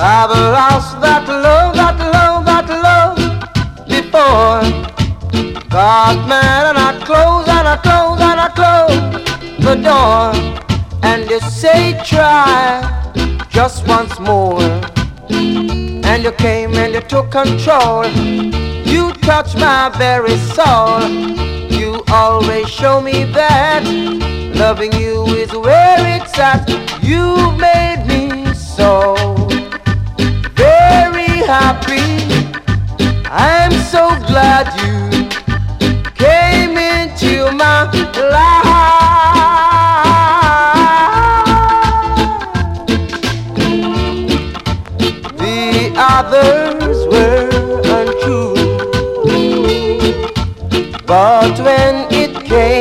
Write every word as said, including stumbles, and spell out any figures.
I've lost that love, that love, that love before. Got mad and I close and I close and I close the door. And you say try just once more. And you came and you took control. You touched my very soul. You always show me that loving you is where it's at. You made me so very happy. I'm so glad you came into my life. The others were untrue, but when it came